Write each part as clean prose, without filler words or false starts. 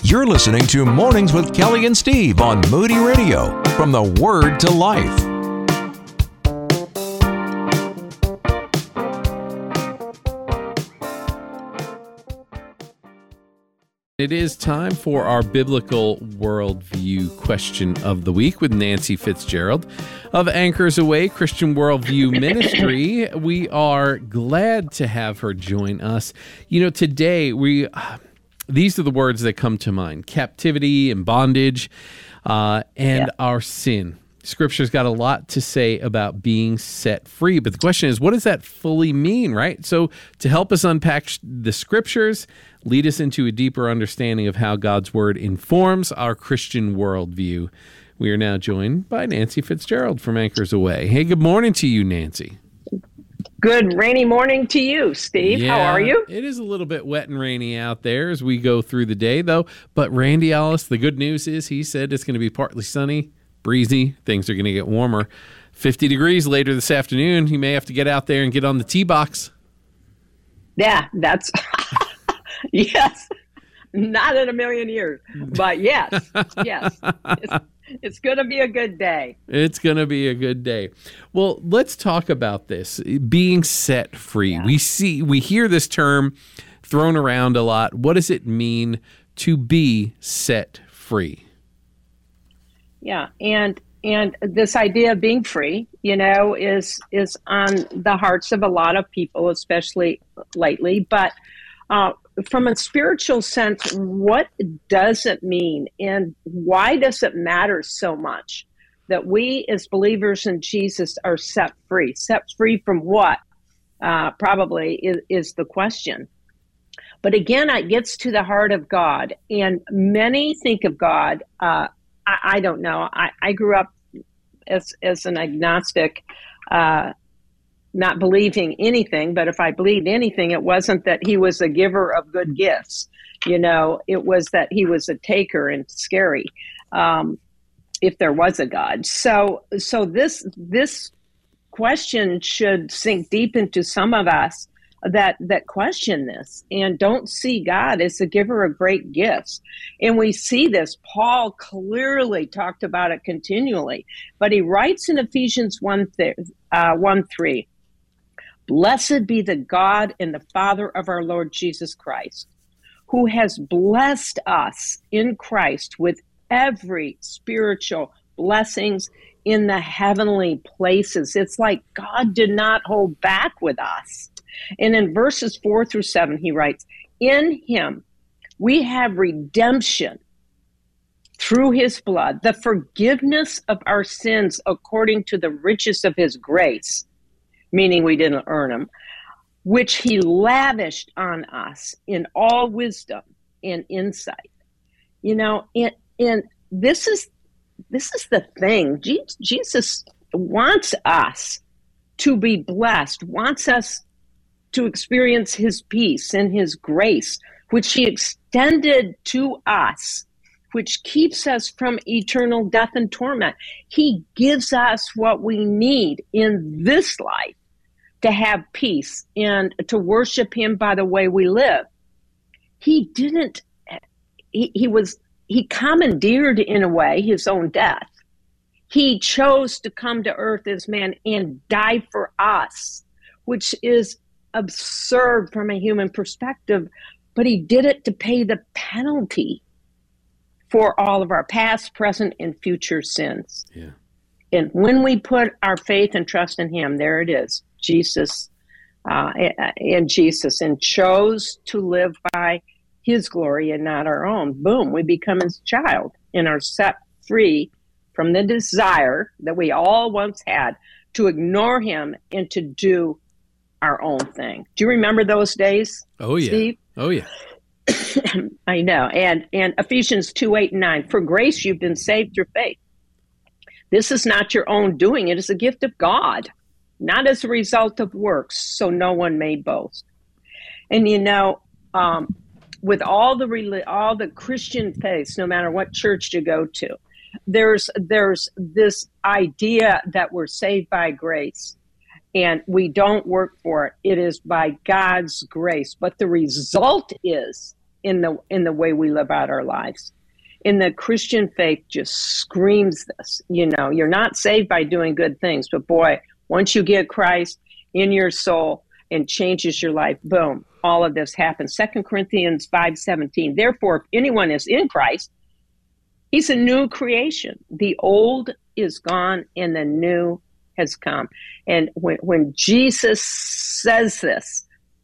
You're listening to Mornings with Kelly and Steve on Moody Radio, from the Word to Life. It is time for our biblical worldview question of the week with Nancy Fitzgerald of Anchors Away Christian Worldview Ministry. We are glad to have her join us. You know, today these are the words that come to mind: captivity and bondage, and our sin. Scripture's got a lot to say about being set free, but the question is, what does that fully mean, right? So to help us unpack the Scriptures, lead us into a deeper understanding of how God's Word informs our Christian worldview, we are now joined by Nancy Fitzgerald from Anchors Away. Hey, good morning to you, Nancy. Good rainy morning to you, Steve. Yeah, how are you? It is a little bit wet and rainy out there as we go through the day, though. But Randy Ellis, the good news is he said it's going to be partly sunny, breezy. Things are going to get warmer. 50 degrees later this afternoon. You may have to get out there and get on the tee box. Yeah, that's... Yes. Not in a million years. But yes. It's going to be a good day. It's going to be a good day. Well, let's talk about this, being set free. Yeah. We hear this term thrown around a lot. What does it mean to be set free? Yeah, and this idea of being free, is on the hearts of a lot of people, especially lately. But from a spiritual sense, what does it mean, and why does it matter so much that we as believers in Jesus are set free? Set free from what? Probably is the question. But again, it gets to the heart of God, and many think of God. I don't know. I grew up as an agnostic, not believing anything, but if I believed anything, it wasn't that he was a giver of good gifts. It was that he was a taker and scary, if there was a God. So this question should sink deep into some of us that question this and don't see God as a giver of great gifts. And we see this. Paul clearly talked about it continually, but he writes in Ephesians 1:3, "Blessed be the God and the Father of our Lord Jesus Christ, who has blessed us in Christ with every spiritual blessings in the heavenly places." It's like God did not hold back with us. And in verses 4-7, he writes, "In him we have redemption through his blood, the forgiveness of our sins according to the riches of his grace," meaning we didn't earn them, "which he lavished on us in all wisdom and insight." And this is the thing. Jesus wants us to be blessed, wants us to experience his peace and his grace, which he extended to us, which keeps us from eternal death and torment. He gives us what we need in this life to have peace and to worship him by the way we live. He commandeered, in a way, his own death. He chose to come to earth as man and die for us, which is absurd from a human perspective, but he did it to pay the penalty for all of our past, present, and future sins. Yeah. And when we put our faith and trust in him, there it is, Jesus, and chose to live by his glory and not our own. Boom, we become his child and are set free from the desire that we all once had to ignore him and to do our own thing. Do you remember those days? Oh, yeah. Steve? Oh, yeah. I know. And Ephesians 2:8-9, "For grace you've been saved through faith. This is not your own doing. It is a gift of God, not as a result of works, so no one may boast." And with all the Christian faiths, no matter what church you go to, there's this idea that we're saved by grace. And we don't work for it. It is by God's grace. But the result is in the way we live out our lives. And the Christian faith just screams this. You're not saved by doing good things, but boy, once you get Christ in your soul and changes your life, boom, all of this happens. 2 Corinthians 5:17. Therefore, if anyone is in Christ, he's a new creation. The old is gone and the new has come. And when Jesus says this,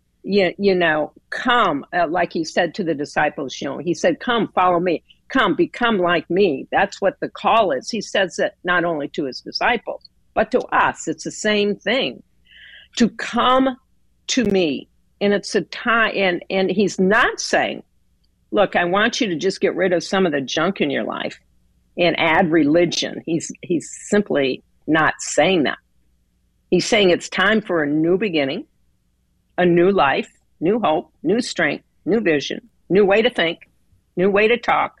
come, like he said to the disciples, he said, come, follow me, come, become like me. That's what the call is. He says it not only to his disciples, but to us. It's the same thing, to come to me. And it's a time, and he's not saying, look, I want you to just get rid of some of the junk in your life and add religion. He's simply not saying that. He's saying it's time for a new beginning, a new life, new hope, new strength, new vision, new way to think, new way to talk,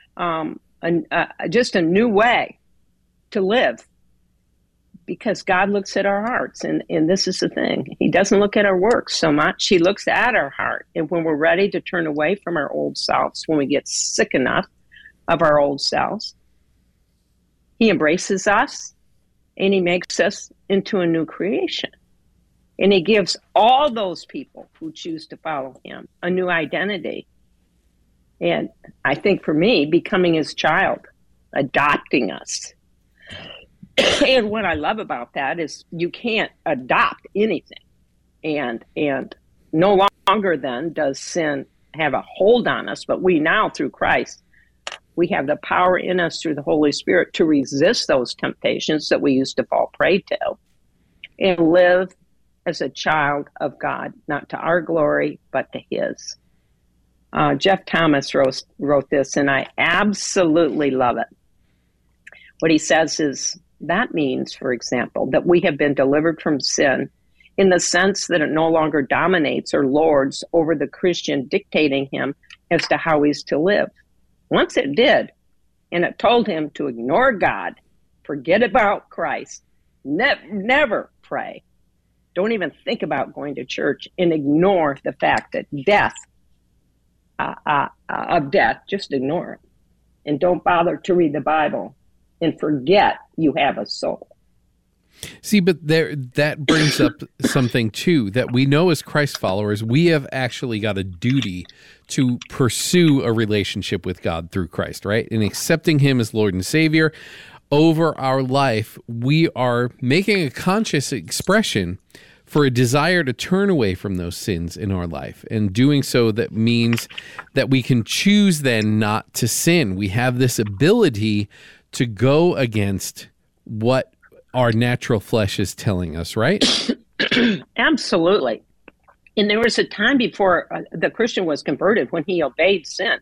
just a new way to live. Because God looks at our hearts, and this is the thing. He doesn't look at our works so much. He looks at our heart. And when we're ready to turn away from our old selves, when we get sick enough of our old selves, he embraces us, and he makes us into a new creation. And he gives all those people who choose to follow him a new identity. And I think for me, becoming his child, adopting us. And what I love about that is you can't adopt anything. And no longer then does sin have a hold on us, but we now, through Christ, we have the power in us through the Holy Spirit to resist those temptations that we used to fall prey to and live as a child of God, not to our glory, but to his. Jeff Thomas wrote this, and I absolutely love it. What he says is, that means, for example, that we have been delivered from sin in the sense that it no longer dominates or lords over the Christian, dictating him as to how he's to live. Once it did, and it told him to ignore God, forget about Christ, never pray, don't even think about going to church, and ignore the fact that death, just ignore it. And don't bother to read the Bible. And forget you have a soul. See, but that brings up something, too, that we know as Christ followers, we have actually got a duty to pursue a relationship with God through Christ, right? And accepting him as Lord and Savior over our life, we are making a conscious expression for a desire to turn away from those sins in our life. And doing so, that means that we can choose then not to sin. We have this ability to go against what our natural flesh is telling us, right? Absolutely. And there was a time before the Christian was converted when he obeyed sin,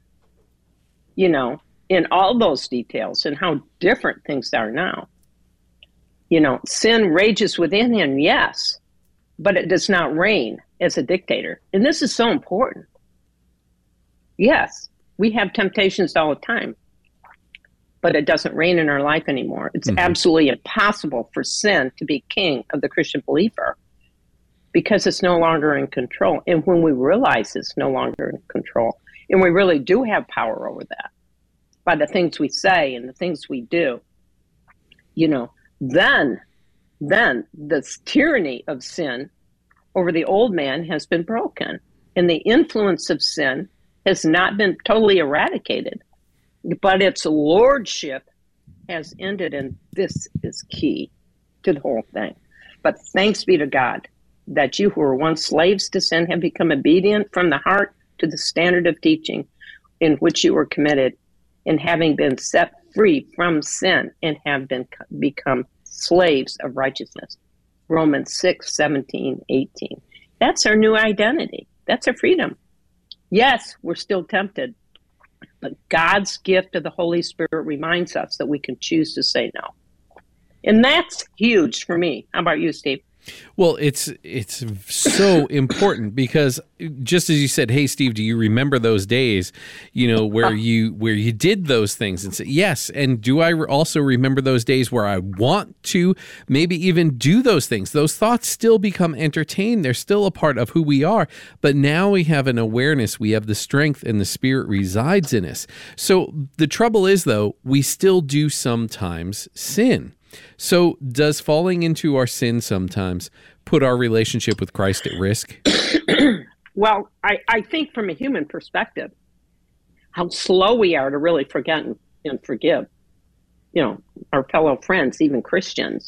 in all those details and how different things are now. Sin rages within him, yes, but it does not reign as a dictator. And this is so important. Yes, we have temptations all the time, but it doesn't reign in our life anymore. It's absolutely impossible for sin to be king of the Christian believer because it's no longer in control. And when we realize it's no longer in control, and we really do have power over that by the things we say and the things we do, then this tyranny of sin over the old man has been broken, and the influence of sin has not been totally eradicated, but its lordship has ended, and this is key to the whole thing. But thanks be to God that you who were once slaves to sin have become obedient from the heart to the standard of teaching in which you were committed, and having been set free from sin and have become slaves of righteousness. Romans 6:17-18. That's our new identity. That's our freedom. Yes, we're still tempted, but God's gift of the Holy Spirit reminds us that we can choose to say no. And that's huge for me. How about you, Steve? Well, it's so important because just as you said, hey Steve, do you remember those days, where you did those things and say yes, and do I also remember those days where I want to maybe even do those things? Those thoughts still become entertained. They're still a part of who we are, but now we have an awareness, we have the strength, and the Spirit resides in us. So the trouble is, though, we still do sometimes sin. So does falling into our sin sometimes put our relationship with Christ at risk? Well, I think from a human perspective, how slow we are to really forget and forgive, our fellow friends, even Christians.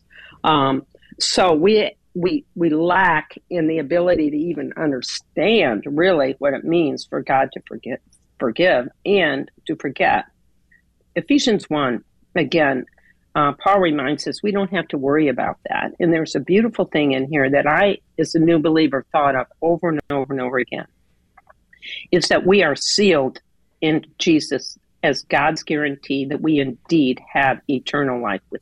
So we lack in the ability to even understand really what it means for God to forgive and to forget. Ephesians 1, again, Paul reminds us we don't have to worry about that. And there's a beautiful thing in here that I, as a new believer, thought of over and over and over again. It's that we are sealed in Jesus as God's guarantee that we indeed have eternal life with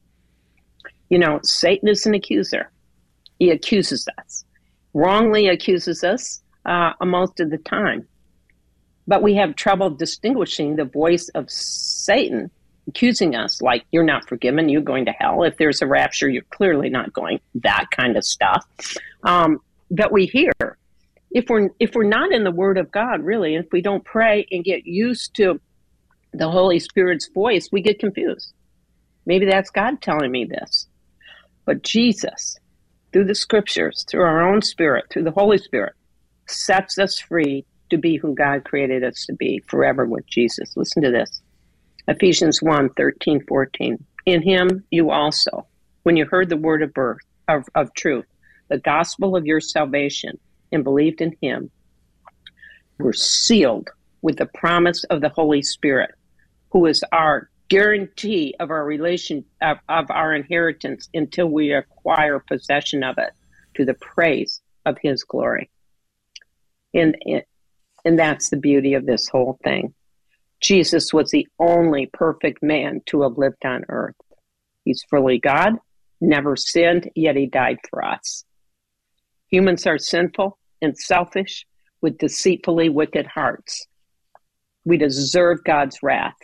him. Satan is an accuser. He accuses us, wrongly accuses us most of the time. But we have trouble distinguishing the voice of Satan accusing us, like, you're not forgiven, you're going to hell. If there's a rapture, you're clearly not going, that kind of stuff that we hear. If we're not in the Word of God, really, and if we don't pray and get used to the Holy Spirit's voice, we get confused. Maybe that's God telling me this. But Jesus, through the Scriptures, through our own Spirit, through the Holy Spirit, sets us free to be who God created us to be forever with Jesus. Listen to this. Ephesians 1, 13, 14. In him you also, when you heard the word of birth, of truth, the gospel of your salvation, and believed in him, were sealed with the promise of the Holy Spirit, who is our guarantee of our of our inheritance until we acquire possession of it, to the praise of his glory. And that's the beauty of this whole thing. Jesus was the only perfect man to have lived on earth. He's fully God, never sinned, yet he died for us. Humans are sinful and selfish with deceitfully wicked hearts. We deserve God's wrath.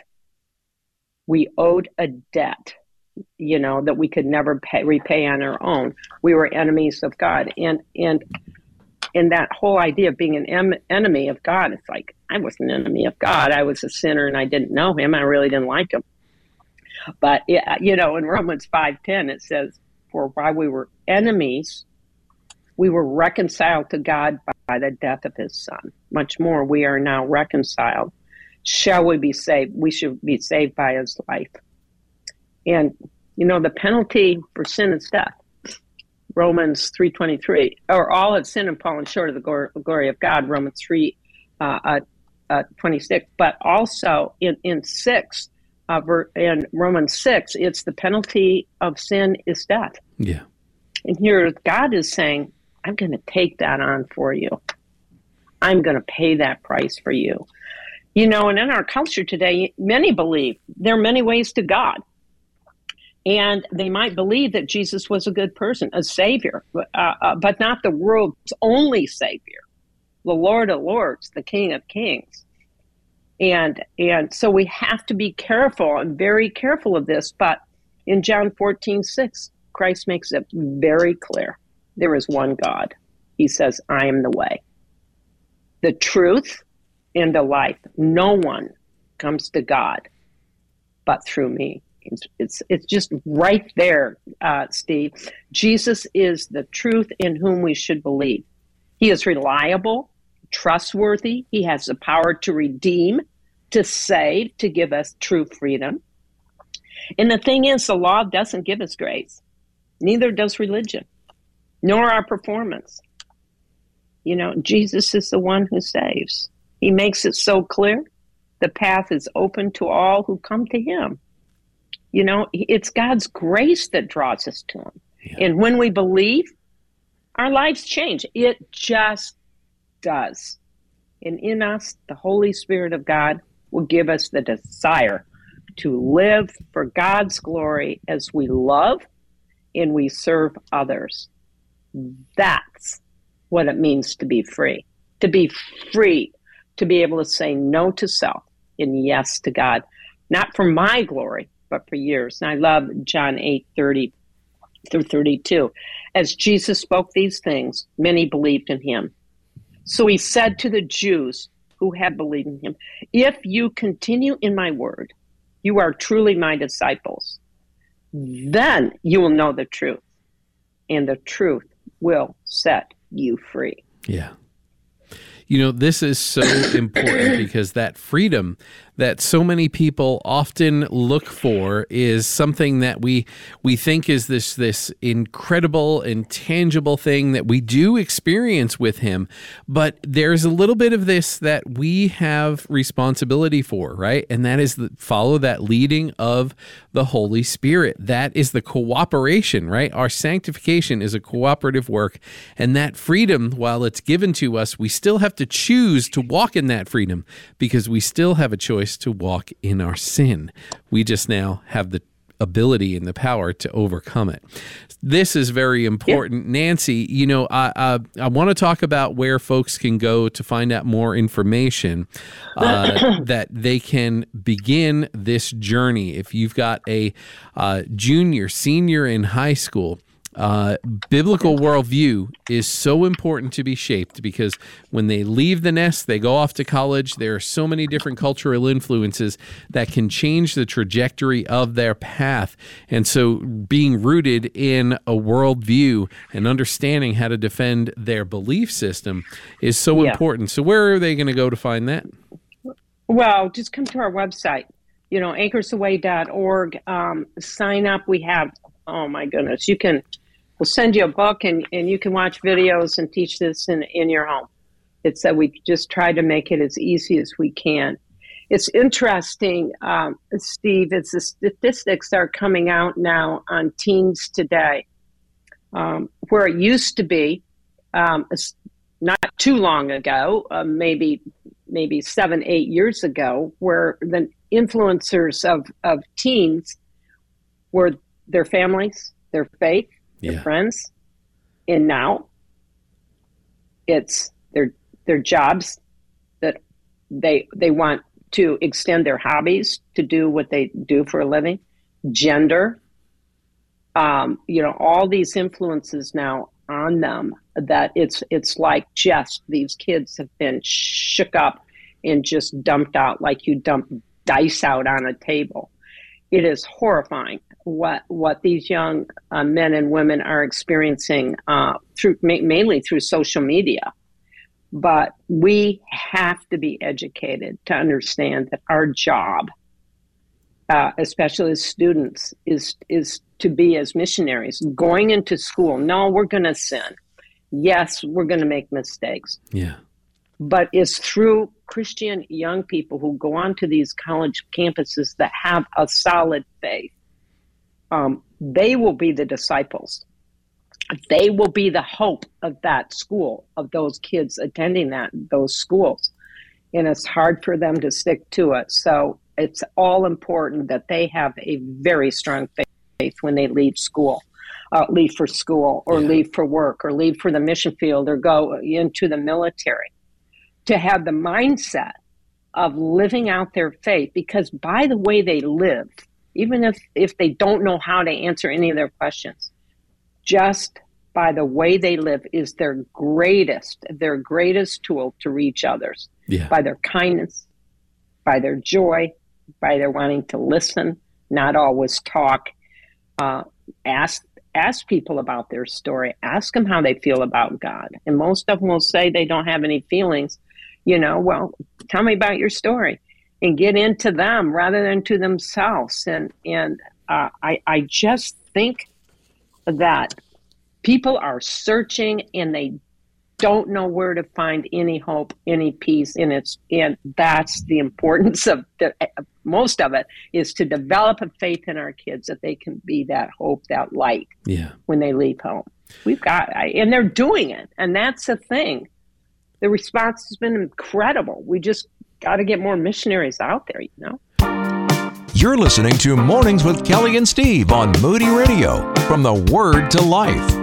We owed a debt, that we could never repay on our own. We were enemies of God. And that whole idea of being an enemy of God, it's like, I was an enemy of God. I was a sinner and I didn't know him. I really didn't like him. But, in Romans 5:10, it says, for while we were enemies, we were reconciled to God by the death of his son. Much more, we are now reconciled. Shall we be saved? We should be saved by his life. And, the penalty for sin is death. Romans 3:23, or all have sinned and fallen short of the glory of God, Romans 3:26. But also in Romans 6, it's the penalty of sin is death. Yeah. And here God is saying, I'm going to take that on for you. I'm going to pay that price for you. And in our culture today, many believe there are many ways to God. And they might believe that Jesus was a good person, a savior, but not the world's only savior, the Lord of Lords, the King of Kings. And so we have to be careful and very careful of this. But in John 14:6, Christ makes it very clear. There is one God. He says, I am the way, the truth, and the life. No one comes to God but through me. It's just right there, Steve. Jesus is the truth in whom we should believe. He is reliable, trustworthy. He has the power to redeem, to save, to give us true freedom. And the thing is, the law doesn't give us grace. Neither does religion, nor our performance. Jesus is the one who saves. He makes it so clear. The path is open to all who come to him. It's God's grace that draws us to him. Yeah. And when we believe, our lives change. It just does. And in us, the Holy Spirit of God will give us the desire to live for God's glory as we love and we serve others. That's what it means to be free. To be free, to be able to say no to self and yes to God, not for my glory, but for yours. And I love John 8:30 through 32. As Jesus spoke these things, many believed in him. So he said to the Jews who had believed in him, if you continue in my word, you are truly my disciples. Then you will know the truth, and the truth will set you free. Yeah. This is so important because that freedom that so many people often look for is something that we think is this incredible and tangible thing that we do experience with him, but there's a little bit of this that we have responsibility for, right? And that is follow that leading of the Holy Spirit. That is the cooperation, right? Our sanctification is a cooperative work, and that freedom, while it's given to us, we still have to choose to walk in that freedom because we still have a choice to walk in our sin. We just now have the ability and the power to overcome it. This is very important. Yeah. Nancy, I want to talk about where folks can go to find out more information that they can begin this journey. If you've got a junior, senior in high school, biblical worldview is so important to be shaped because when they leave the nest, they go off to college. There are so many different cultural influences that can change the trajectory of their path. And so being rooted in a worldview and understanding how to defend their belief system is so important. So where are they going to go to find that? Well, just come to our website, anchorsaway.org. Sign up. We have, oh my goodness, we'll send you a book and you can watch videos and teach this in your home. It's that we just try to make it as easy as we can. It's interesting, Steve, it's the statistics that are coming out now on teens today, where it used to be, not too long ago, maybe 7-8 years ago, where the influencers of teens were their families, their faith, their friends, and now it's their jobs that they want to extend their hobbies to do what they do for a living, gender, all these influences now on them that it's like just these kids have been shook up and just dumped out like you dump dice out on a table. It is horrifying what these young men and women are experiencing mainly through social media. But we have to be educated to understand that our job, especially as students, is to be as missionaries going into school. No, we're going to sin. Yes, we're going to make mistakes. Yeah. But it's through Christian young people who go onto these college campuses that have a solid faith. They will be the disciples. They will be the hope of that school, of those kids attending those schools. And it's hard for them to stick to it. So it's all important that they have a very strong faith when they leave school, leave for school or leave for work or leave for the mission field or go into the military, to have the mindset of living out their faith, because by the way they live, even if they don't know how to answer any of their questions, just by the way they live is their greatest tool to reach others. Yeah. By their kindness, by their joy, by their wanting to listen, not always talk. Ask people about their story. Ask them how they feel about God. And most of them will say they don't have any feelings. Well, tell me about your story, and get into them rather than to themselves. And I just think that people are searching and they don't know where to find any hope, any peace in it. And that's the importance of most of it, is to develop a faith in our kids that they can be that hope, that light when they leave home. And they're doing it. And that's the thing. The response has been incredible. We just got to get more missionaries out there, You're listening to Mornings with Kelly and Steve on Moody Radio, from the Word to Life.